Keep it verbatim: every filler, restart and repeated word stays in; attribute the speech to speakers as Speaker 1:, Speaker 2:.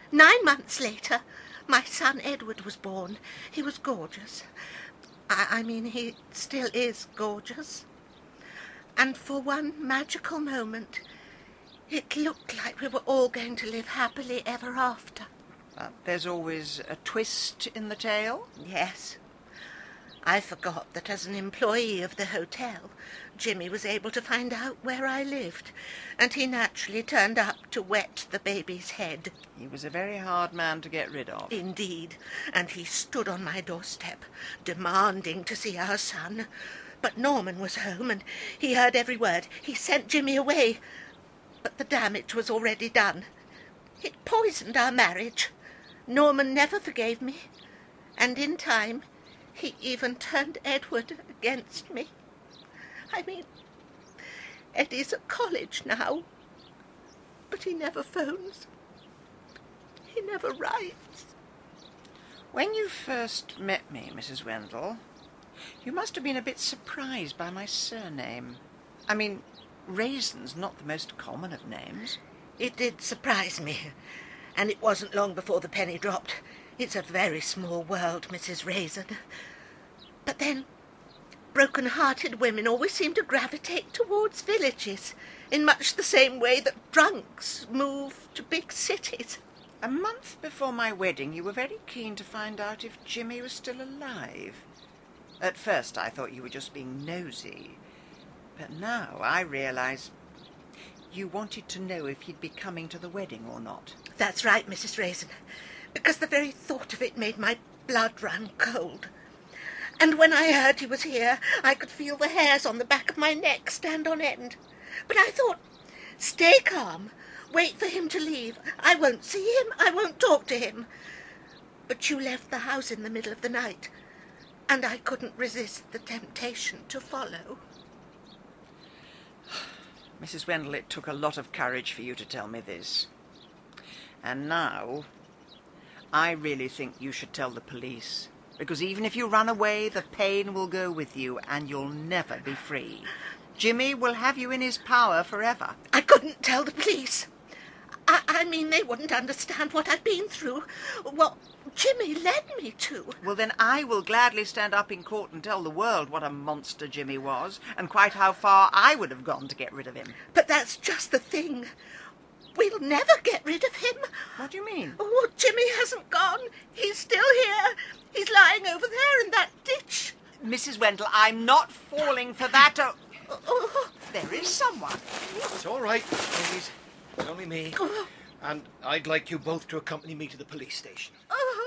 Speaker 1: Nine months later, my son Edward was born. He was gorgeous. I, I mean, he still is gorgeous. And for one magical moment, it looked like we were all going to live happily ever after.
Speaker 2: Uh, there's always a twist in the tale?
Speaker 1: Yes. I forgot that as an employee of the hotel, Jimmy was able to find out where I lived, and he naturally turned up to wet the baby's head.
Speaker 2: He was a very hard man to get rid of.
Speaker 1: Indeed, and he stood on my doorstep, demanding to see our son. But Norman was home, and he heard every word. He sent Jimmy away, but the damage was already done. It poisoned our marriage. Norman never forgave me, and in time he even turned Edward against me. I mean, Eddie's at college now, but he never phones. He never writes.
Speaker 2: When you first met me, Missus Wendell, you must have been a bit surprised by my surname. I mean, Raisin's not the most common of names.
Speaker 1: It did surprise me, and it wasn't long before the penny dropped. It's a very small world, Missus Raisin. But then, broken-hearted women always seem to gravitate towards villages, in much the same way that drunks move to big cities.
Speaker 2: A month before my wedding, you were very keen to find out if Jimmy was still alive. At first, I thought you were just being nosy. But now I realise you wanted to know if he'd be coming to the wedding or not.
Speaker 1: That's right, Missus Raisin, because the very thought of it made my blood run cold. And when I heard he was here, I could feel the hairs on the back of my neck stand on end. But I thought, stay calm, wait for him to leave. I won't see him, I won't talk to him. But you left the house in the middle of the night, and I couldn't resist the temptation to follow.
Speaker 2: Missus Wendell, it took a lot of courage for you to tell me this. And now, I really think you should tell the police. Because even if you run away, the pain will go with you, and you'll never be free. Jimmy will have you in his power forever.
Speaker 1: I couldn't tell the police. I, I mean, they wouldn't understand what I've been through, what Jimmy led me to.
Speaker 2: Well, then I will gladly stand up in court and tell the world what a monster Jimmy was, and quite how far I would have gone to get rid of him.
Speaker 1: But that's just the thing. We'll never get rid of him.
Speaker 2: What do you mean?
Speaker 1: Oh, Jimmy hasn't gone. He's still here. He's lying over there in that ditch.
Speaker 2: Missus Wendell, I'm not falling for that. Oh,
Speaker 1: Oh,
Speaker 2: there is someone.
Speaker 3: It's all right, ladies. It's only me.
Speaker 1: oh,
Speaker 3: And I'd like you both to accompany me to the police station.
Speaker 1: oh.